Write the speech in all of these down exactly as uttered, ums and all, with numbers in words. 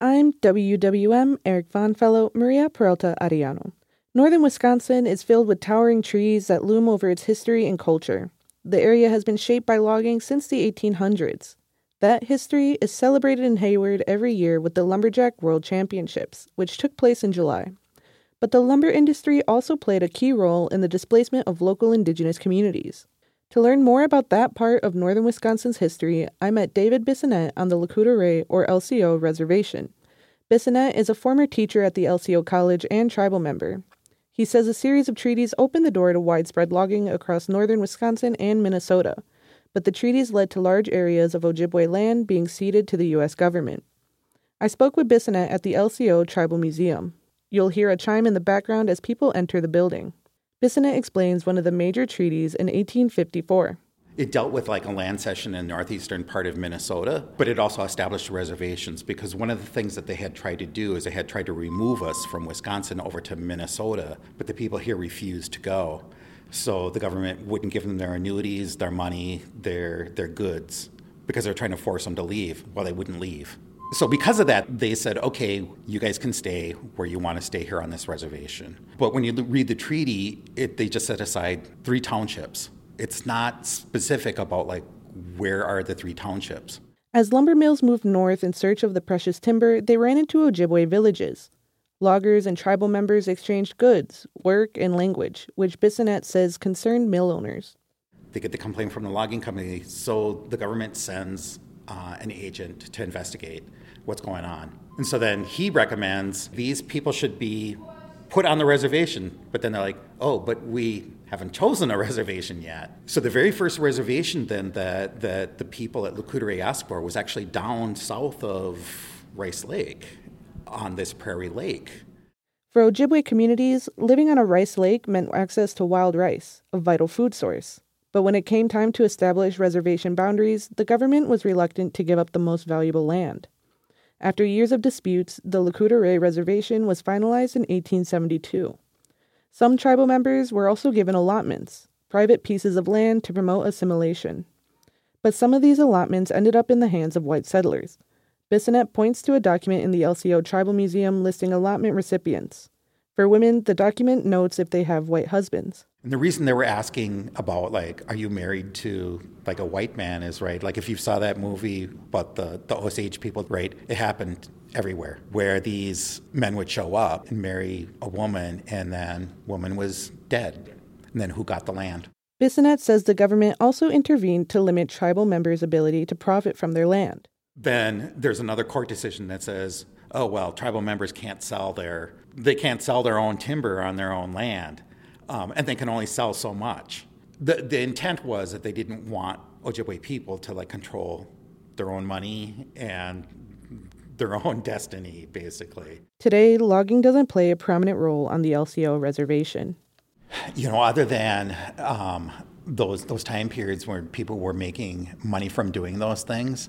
I'm W W M Eric Von Fellow Maria Peralta Arellano. Northern Wisconsin is filled with towering trees that loom over its history and culture. The area has been shaped by logging since the eighteen hundreds. That history is celebrated in Hayward every year with the Lumberjack World Championships, which took place in July. But the lumber industry also played a key role in the displacement of local indigenous communities. To learn more about that part of northern Wisconsin's history, I met David Bissonnette on the Lakota Ray, or L C O, reservation. Bissonnette is a former teacher at the L C O College and tribal member. He says a series of treaties opened the door to widespread logging across northern Wisconsin and Minnesota, but the treaties led to large areas of Ojibwe land being ceded to the U S government. I spoke with Bissonnette at the L C O Tribal Museum. You'll hear a chime in the background as people enter the building. Bissonnette explains one of the major treaties in eighteen fifty-four. It dealt with like a land cession in the northeastern part of Minnesota, but it also established reservations because one of the things that they had tried to do is they had tried to remove us from Wisconsin over to Minnesota, but the people here refused to go. So the government wouldn't give them their annuities, their money, their their goods, because they were trying to force them to leave. Well, they wouldn't leave. So because of that, they said, okay, you guys can stay where you want to stay here on this reservation. But when you read the treaty, it, they just set aside three townships. It's not specific about, like, where are the three townships. As lumber mills moved north in search of the precious timber, they ran into Ojibwe villages. Loggers and tribal members exchanged goods, work, and language, which Bissonnette says concerned mill owners. They get the complaint from the logging company, so the government sends uh, an agent to investigate what's going on. And so then he recommends these people should be put on the reservation, but then they're like, oh, but we haven't chosen a reservation yet. So the very first reservation then that, that the people at Lakota Ray asked for was actually down south of Rice Lake, on this prairie lake. For Ojibwe communities, living on a rice lake meant access to wild rice, a vital food source. But when it came time to establish reservation boundaries, the government was reluctant to give up the most valuable land. After years of disputes, the Lakota Ray Reservation was finalized in eighteen seventy-two. Some tribal members were also given allotments, private pieces of land to promote assimilation. But some of these allotments ended up in the hands of white settlers. Bissonnette points to a document in the L C O Tribal Museum listing allotment recipients. For women, the document notes if they have white husbands. And the reason they were asking about, like, are you married to, like, a white man is, right, like, if you saw that movie about the, the Osage people, right, it happened everywhere, where these men would show up and marry a woman, and then woman was dead. And then who got the land? Bissonnette says the government also intervened to limit tribal members' ability to profit from their land. Then there's another court decision that says, oh, well, tribal members can't sell their, they can't sell their own timber on their own land, um, and they can only sell so much. The the intent was that they didn't want Ojibwe people to, like, control their own money and their own destiny, basically. Today, logging doesn't play a prominent role on the L C O reservation. You know, other than um, those those time periods where people were making money from doing those things,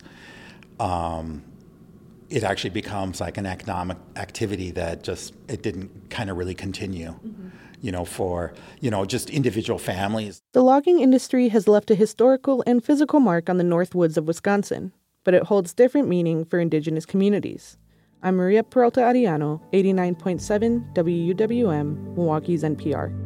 um, it actually becomes like an economic activity that just, it didn't kind of really continue, mm-hmm. you know, for, you know, just individual families. The logging industry has left a historical and physical mark on the North Woods of Wisconsin, but it holds different meaning for indigenous communities. I'm Maria Peralta Arellano, eighty-nine point seven W U W M, Milwaukee's N P R.